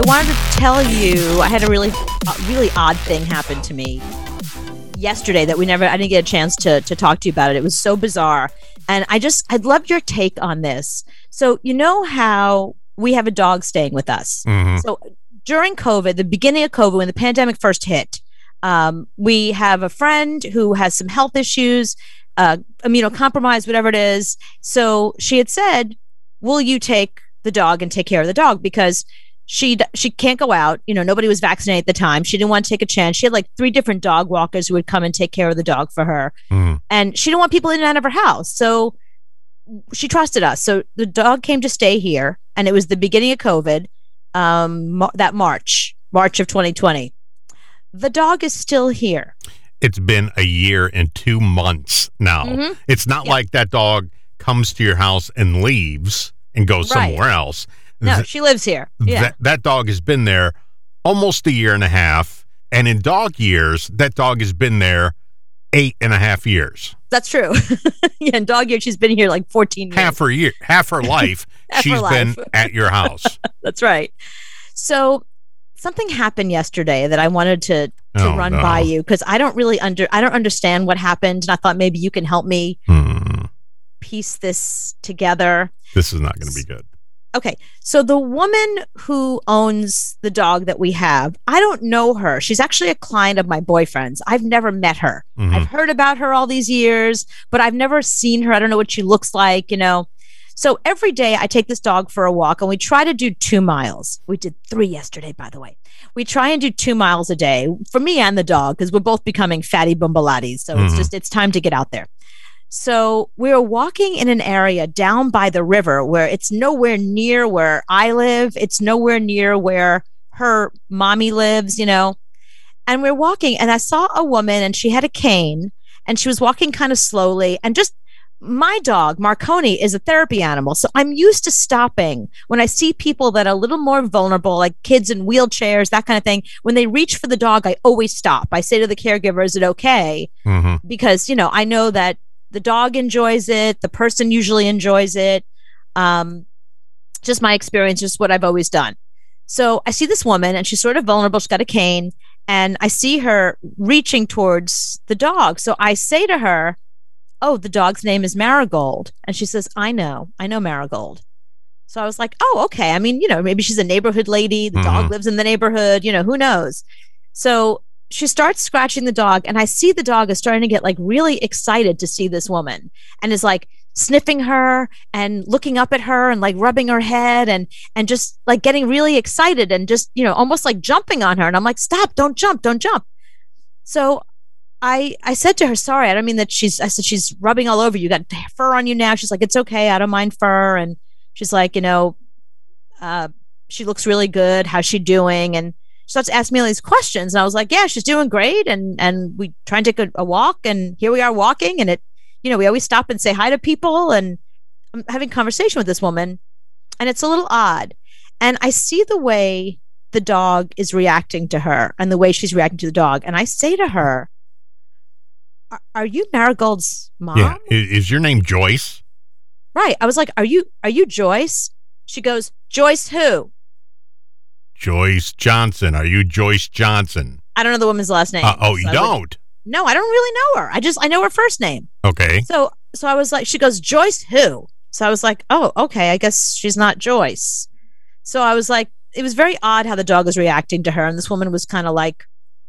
wanted to tell you I had a really odd thing happen to me yesterday that I didn't get a chance to talk to you about it. It was so bizarre. And I'd love your take on this. So, you know how we have a dog staying with us. Mm-hmm. So during COVID, the beginning of COVID, when the pandemic first hit, we have a friend who has some health issues, immunocompromised, whatever it is. So she had said, will you take the dog and take care of the dog? Because she can't go out. You know, nobody was vaccinated at the time. She didn't want to take a chance. She had like 3 different dog walkers who would come and take care of the dog for her. Mm. And she didn't want people in and out of her house. So she trusted us. So the dog came to stay here. And it was the beginning of COVID, that March of 2020. The dog is still here. It's been a year and 2 months now. Mm-hmm. It's not like that dog comes to your house and leaves and goes somewhere else. No, she lives here. Yeah. That dog has been there almost a year and a half. And in dog years, that dog has been there 8.5 years. That's true. Yeah, in dog years, she's been here like 14 years. Half her life, she's been at your house. That's right. So something happened yesterday that I wanted to run by you because I don't understand what happened. And I thought maybe you can help me piece this together. This is not going to be good. Okay, so the woman who owns the dog that we have, I don't know her. She's actually a client of my boyfriend's. I've never met her. Mm-hmm. I've heard about her all these years, but I've never seen her. I don't know what she looks like, you know. So every day I take this dog for a walk and we try to do 2 miles. We did 3 yesterday, by the way. We try and do 2 miles a day for me and the dog because we're both becoming fatty bumbalattis. So it's time to get out there. So we were walking in an area down by the river where it's nowhere near where I live. It's nowhere near where her mommy lives, you know. And we're walking and I saw a woman and she had a cane and she was walking kind of slowly. And just my dog, Marconi, is a therapy animal. So I'm used to stopping when I see people that are a little more vulnerable, like kids in wheelchairs, that kind of thing. When they reach for the dog, I always stop. I say to the caregiver, is it okay? Mm-hmm. Because, you know, I know that the dog enjoys it. The person usually enjoys it. Just my experience, just what I've always done. So I see this woman and she's sort of vulnerable. She's got a cane and I see her reaching towards the dog. So I say to her, oh, the dog's name is Marigold. And she says, I know Marigold. So I was like, oh, okay. I mean, you know, maybe she's a neighborhood lady. The dog lives in the neighborhood, you know, who knows? So she starts scratching the dog and I see the dog is starting to get like really excited to see this woman and is like sniffing her and looking up at her and like rubbing her head and just like getting really excited and just, you know, almost like jumping on her. And I'm like, stop, don't jump. So I said to her, sorry, I don't mean that I said, she's rubbing all over you. You got fur on you now. She's like, it's okay. I don't mind fur. And she's like, you know, she looks really good. How's she doing? And she starts asking me all these questions. And I was like, yeah, she's doing great. And we try and take a walk and here we are walking. And it, you know, we always stop and say hi to people. And I'm having a conversation with this woman and it's a little odd. And I see the way the dog is reacting to her and the way she's reacting to the dog. And I say to her, are you Marigold's mom? Yeah. Is your name Joyce? Right. I was like, are you Joyce? She goes, Joyce who? Joyce Johnson. Are you Joyce Johnson? I don't know the woman's last name. You don't? No, I don't really know her. I know her first name. Okay. So I was like, she goes, Joyce who? So I was like, oh, okay. I guess she's not Joyce. So I was like, it was very odd how the dog was reacting to her. And this woman was kind of like,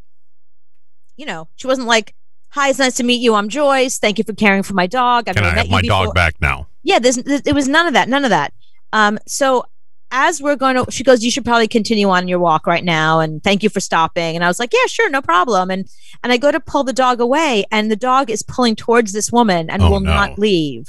you know, she wasn't like, hi, it's nice to meet you. I'm Joyce. Thank you for caring for my dog. Can I have my dog back now? Yeah, it was none of that. So as we're going to, she goes, you should probably continue on your walk right now. And thank you for stopping. And I was like, yeah, sure. No problem. And I go to pull the dog away and the dog is pulling towards this woman and will not leave.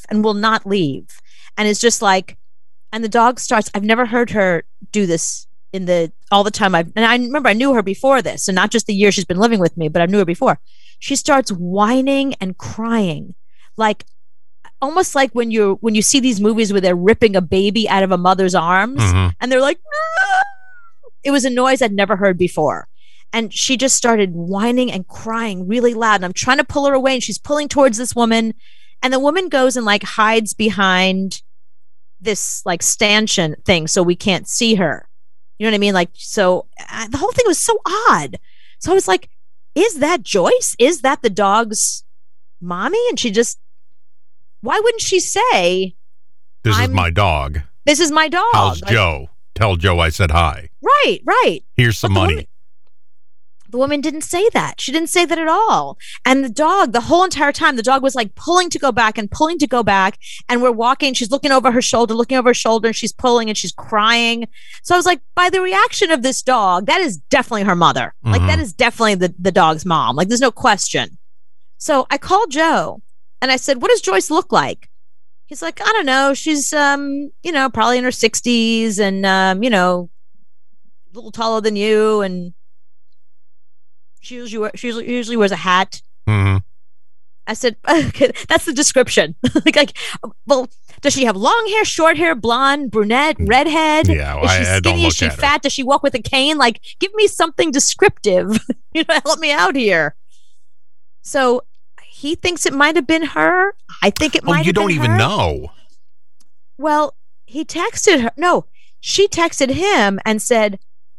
And it's just like, and the dog starts, I've never heard her do this all the time. And I remember I knew her before this and not just the year she's been living with me, but I knew her before. She starts whining and crying, like almost like when you see these movies where they're ripping a baby out of a mother's arms and they're like, ah! It was a noise I'd never heard before. And she just started whining and crying really loud. And I'm trying to pull her away and she's pulling towards this woman. And the woman goes and like hides behind this like stanchion thing so we can't see her. You know what I mean? Like, so the whole thing was so odd. So I was like, is that Joyce? Is that the dog's mommy? And she just, why wouldn't she say, This is my dog. This is my dog. How's Joe? Tell Joe I said hi. Right. Here's some money. The woman didn't say that. She didn't say that at all. And the dog, the whole entire time, the dog was like pulling to go back and pulling to go back. And we're walking. She's looking over her shoulder, and she's pulling and she's crying. So I was like, by the reaction of this dog, that is definitely her mother. Like, that is definitely the dog's mom. Like, there's no question. So I called Joe and I said, what does Joyce look like? He's like, I don't know. She's, probably in her 60s and, a little taller than you. And she usually wears a hat. Mm-hmm. I said, okay, that's the description. like, well, does she have long hair, short hair, blonde, brunette, redhead? Yeah, well, is she skinny? Is she fat? Does she walk with a cane? Like, give me something descriptive. Help me out here. So he thinks it might have been her. I think it might have been her. You don't even know. Well, he texted her. No, she texted him and said,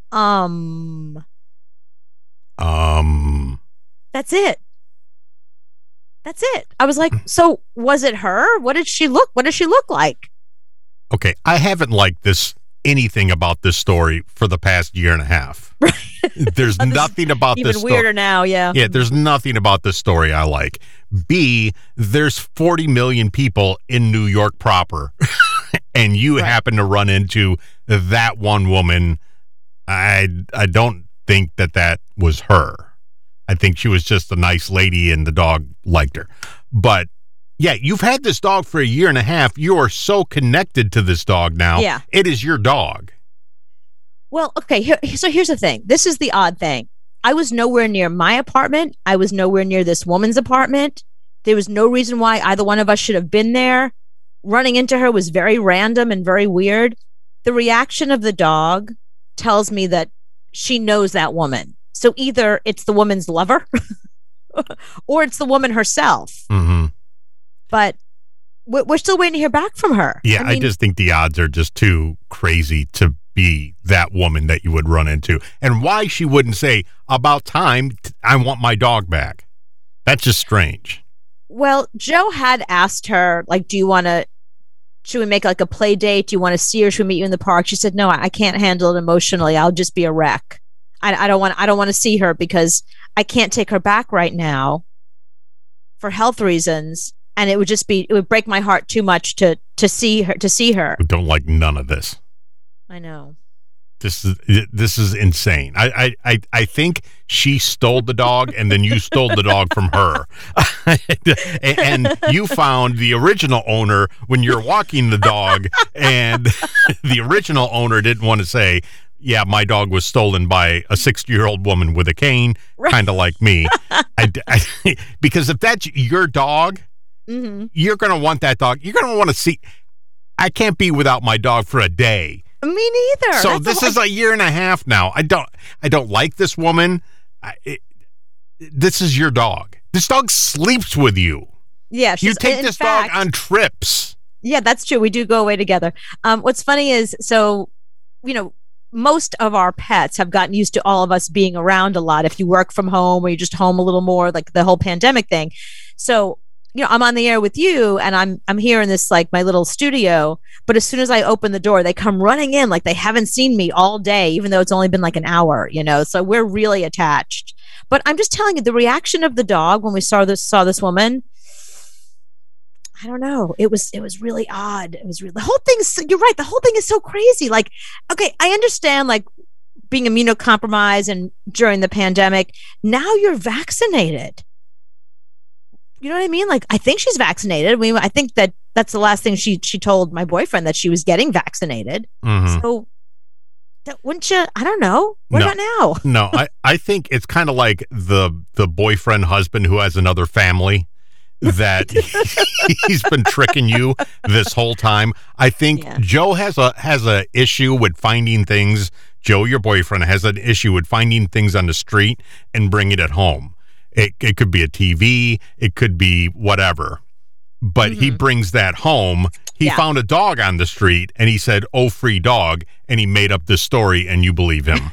That's it. I was like, so was it her? What did she look like? Okay, I haven't liked anything about this story for the past year and a half. There's nothing about this story. Even weirder now, yeah. Yeah, there's nothing about this story I like. B, there's 40 million people in New York proper, and you happen to run into that one woman. I don't think that was her. I think she was just a nice lady and the dog liked her. But yeah, you've had this dog for a year and a half. You are so connected to this dog now. Yeah. It is your dog. Well, okay. So here's the thing. This is the odd thing. I was nowhere near my apartment. I was nowhere near this woman's apartment. There was no reason why either one of us should have been there. Running into her was very random and very weird. The reaction of the dog tells me that she knows that woman. So either it's the woman's lover or it's the woman herself. Mm-hmm. But we're still waiting to hear back from her. Yeah, I just think the odds are just too crazy to be that woman that you would run into. And why she wouldn't say, about time, I want my dog back. That's just strange. Well, Joe had asked her, like, should we make like a play date? Do you want to see her? Should we meet you in the park? She said, no, I can't handle it emotionally. I'll just be a wreck. I don't want to see her because I can't take her back right now for health reasons. And it would break my heart too much to see her. I don't like none of this. I know. This is insane. I think she stole the dog and then you stole the dog from her. And you found the original owner when you're walking the dog, and the original owner didn't want to say, yeah, my dog was stolen by a 60-year-old woman with a cane, kind of like me. Because if that's your dog, you're going to want that dog. You're going to want to see. I can't be without my dog for a day. Me neither. So this is a year and a half now. I don't like this woman. This is your dog. This dog sleeps with you. Yeah. You take this dog on trips. Yeah, that's true. We do go away together. What's funny is, most of our pets have gotten used to all of us being around a lot. If you work from home or you're just home a little more, like the whole pandemic thing. So, I'm on the air with you and I'm here in this, like, my little studio, but as soon as I open the door, they come running in like they haven't seen me all day, even though it's only been like an hour, so we're really attached. But I'm just telling you, the reaction of the dog when we saw this woman, I don't know. It was really odd. It was really, the whole thing. You're right. The whole thing is so crazy. Like, okay, I understand, like, being immunocompromised and during the pandemic. Now you're vaccinated. You know what I mean? Like, I think she's vaccinated. I mean, I think that's the last thing she told my boyfriend, that she was getting vaccinated. Mm-hmm. So wouldn't you? I don't know. What about now? No, I think it's kind of like the boyfriend husband who has another family that he's been tricking you this whole time. I think Joe has a issue with finding things. Joe, your boyfriend, has an issue with finding things on the street and bringing it home. It could be a TV. It could be whatever. but he brings that home. He found a dog on the street, and he said, "Oh, free dog," and he made up this story, and you believe him.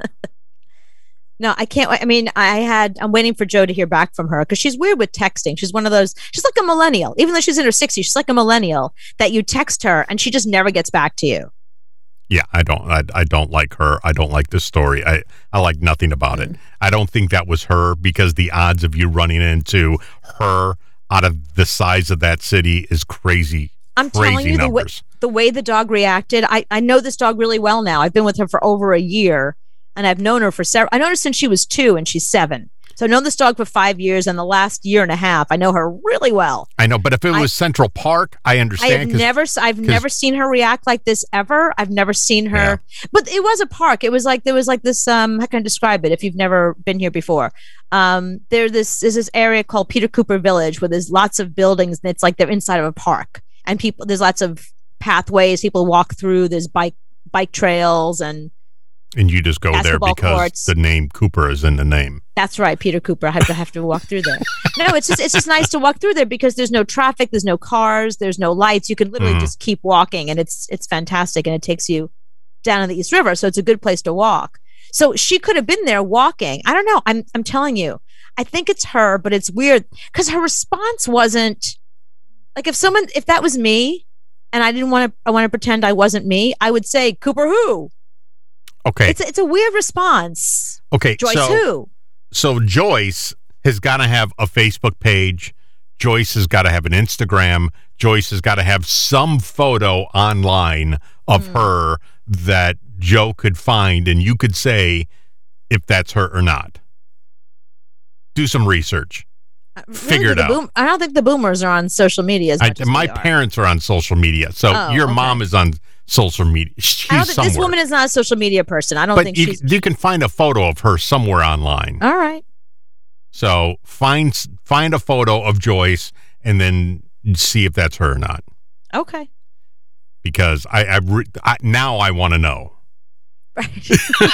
No, I can't. I mean, I'm waiting for Joe to hear back from her because she's weird with texting. She's one of those, she's like a millennial. Even though she's in her 60s, she's like a millennial that you text her and she just never gets back to you. Yeah, I don't like her. I don't like this story. I like nothing about it. I don't think that was her, because the odds of you running into her out of the size of that city is crazy. I'm telling you, the way the dog reacted, I know this dog really well now. I've been with her for over a year. And I've known her for I known her since she was 2 and she's 7. So I've known this dog for 5 years, and the last year and a half, I know her really well. I know, but if it was Central Park, I understand. I've never seen her react like this ever. I've never seen her, but it was a park. It was like, there was like this, how can I describe it if you've never been here before? There's this area called Peter Cooper Village where there's lots of buildings, and it's like they're inside of a park, and there's lots of pathways people walk through. There's bike trails, and you just go there because courts. The name Cooper is in the name. That's right, Peter Cooper. I have to walk through there. No, it's just nice to walk through there because there's no traffic, there's no cars, there's no lights. You can literally just keep walking, and it's fantastic, and it takes you down in the East River, so it's a good place to walk. So she could have been there walking. I don't know. I'm telling you, I think it's her, but it's weird because her response wasn't like, if that was me, and I want to pretend I wasn't me, I would say, Cooper who? Okay. It's a weird response. Okay. Joyce who? So Joyce has got to have a Facebook page. Joyce has got to have an Instagram. Joyce has got to have some photo online of her that Joe could find, and you could say if that's her or not. Do some research. Figure it out. I don't think the boomers are on social media as much as my parents are on social media. So your mom is on social media. This woman is not a social media person. I don't think she's... you can find a photo of her somewhere online. All right. So find a photo of Joyce and then see if that's her or not. Okay. Because now I want to know. Right.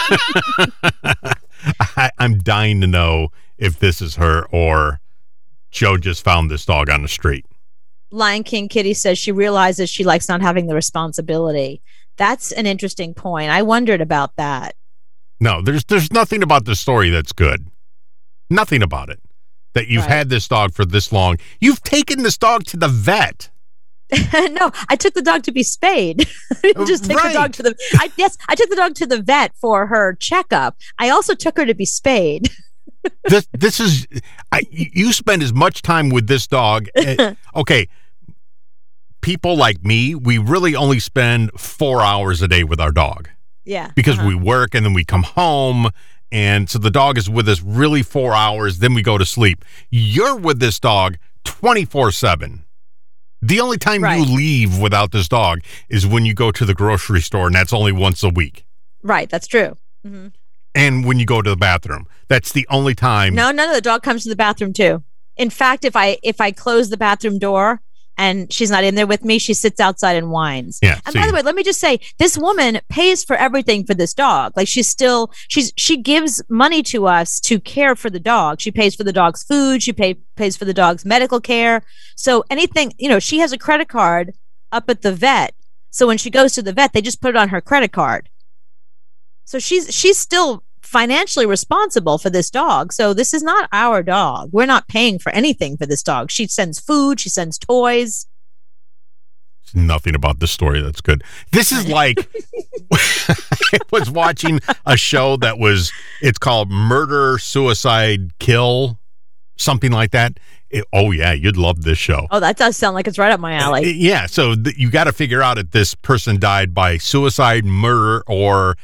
I'm dying to know if this is her or Joe just found this dog on the street. Lion King Kitty says she realizes she likes not having the responsibility. That's an interesting point. I wondered about that. No, there's nothing about the story that's good. Nothing about it. That you've had this dog for this long. You've taken this dog to the vet. No, I took the dog to be spayed. I didn't just take the dog to I took the dog to the vet for her checkup. I also took her to be spayed. This is you spend as much time with this dog. Okay. People like me, we really only spend 4 hours a day with our dog. Yeah. Because we work and then we come home. And so the dog is with us really 4 hours. Then we go to sleep. You're with this dog 24/7. The only time you leave without this dog is when you go to the grocery store, and that's only once a week. Right. That's true. Mm-hmm. And when you go to the bathroom, that's the only time. No, the dog comes to the bathroom too. In fact, if I close the bathroom door and she's not in there with me, she sits outside and whines. Yeah. And by the way, let me just say, this woman pays for everything for this dog. Like she gives money to us to care for the dog. She pays for the dog's food. She pays for the dog's medical care. So anything, she has a credit card up at the vet. So when she goes to the vet, they just put it on her credit card. So she's still financially responsible for this dog. So this is not our dog. We're not paying for anything for this dog. She sends food. She sends toys. There's nothing about this story that's good. This is like I was watching a show it's called Murder, Suicide, Kill, something like that. You'd love this show. Oh, that does sound like it's right up my alley. Yeah. So you got to figure out if this person died by suicide, murder, or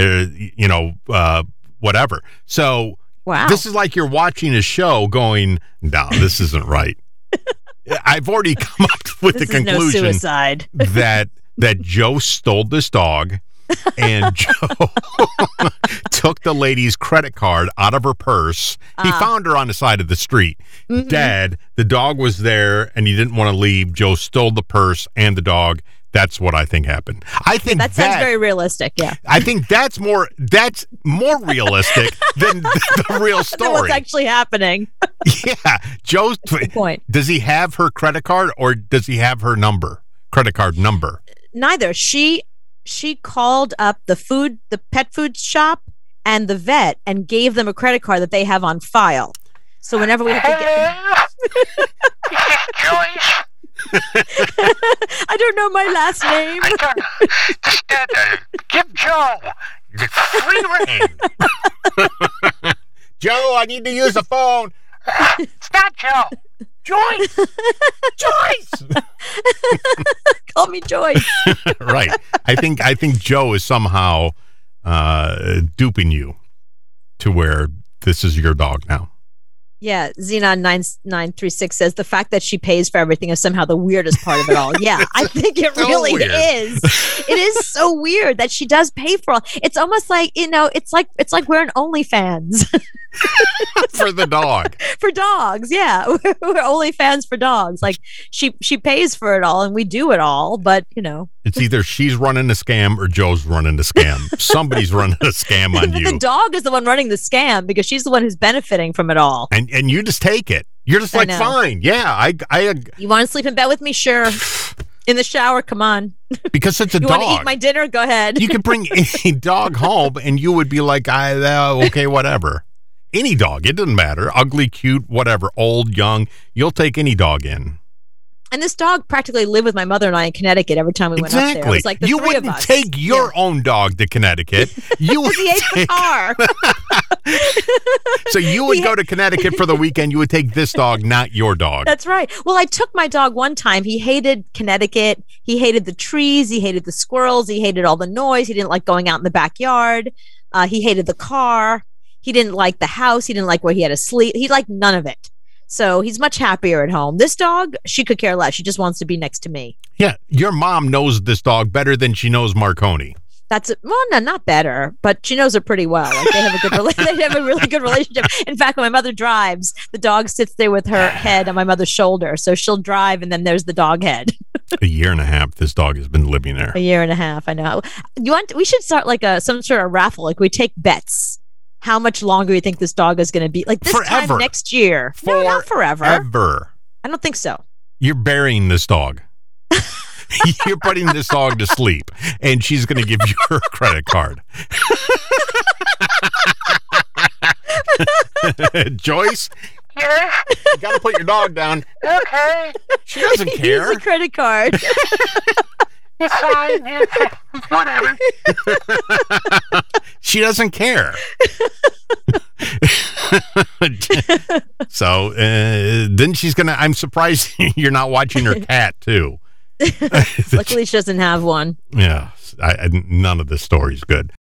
whatever. So this is like you're watching a show going, no, this isn't right. I've already come up with the conclusion no suicide. that Joe stole this dog and Joe took the lady's credit card out of her purse. He found her on the side of the street. Dead. The dog was there and he didn't want to leave. Joe stole the purse and the dog. That's what I think happened. I think That sounds very realistic. Yeah. I think that's more realistic than the real Than story. what's actually happening. Yeah. Joe's Good point. Does he have her credit card or does he have her credit card number? Neither. She called up the pet food shop and the vet and gave them a credit card that they have on file. So whenever we have to get Joyce. I don't know my last name. I don't know. Give Joe the free reign. Joe, I need to use the phone. It's not Joe. Joyce. Joyce. Call me Joyce. Right. I think Joe is somehow duping you to where this is your dog now. Yeah, Xenon9936 says the fact that she pays for everything is somehow the weirdest part of it all. Yeah, I think it So really weird. is. It is so weird that she does pay for all. It's almost like, it's like we're an OnlyFans For the dog. for dogs. Yeah, we're OnlyFans for dogs. Like she pays for it all and we do it all, but It's either she's running a scam or Joe's running the scam. Somebody's running a scam on the you. dog is the one running the scam because she's the one who's benefiting from it all. And you just take it. You're just I like, know. fine. Yeah, You want to sleep in bed with me? Sure. In the shower, come on. because it's a You dog. want to eat my dinner? Go ahead. You could bring any dog home and you would be like, okay, whatever. Any dog. It doesn't matter. Ugly, cute, whatever. Old, young. You'll take any dog in. And this dog practically lived with my mother and I in Connecticut every time we went up there. It Exactly. was like the You three of wouldn't us. take your own dog to Connecticut. You would He ate the take, car. so you would go to Connecticut for the weekend. You would take this dog, not your dog. That's right. Well, I took my dog one time. He hated Connecticut. He hated the trees. He hated the squirrels. He hated all the noise. He didn't like going out in the backyard. He hated the car. He didn't like the house. He didn't like where he had to sleep. He liked none of it. So he's much happier at home. This dog, she could care less. She just wants to be next to me. Yeah, your mom knows this dog better than she knows Marconi. That's it. Well, no, not better, but she knows her pretty well. Like they have a good, they have a really good relationship. In fact, when my mother drives, the dog sits there with her head on my mother's shoulder. So she'll drive, and then there's the dog head. A year and a half, this dog has been living there. A year and a half. I know. We should start like some sort of raffle. Like we take bets. How much longer you think this dog is going to be? Like this Forever. time next year? No, not forever. Ever. I don't think so. You're burying this dog. You're putting this dog to sleep, and she's going to give you her credit card. Joyce, Yeah. you got to put your dog down. Okay. She doesn't care. Use the credit card. It's fine. It's whatever. She doesn't care. So then she's going to, I'm surprised you're not watching her cat too. Luckily, she doesn't have one. Yeah, none of this story is good.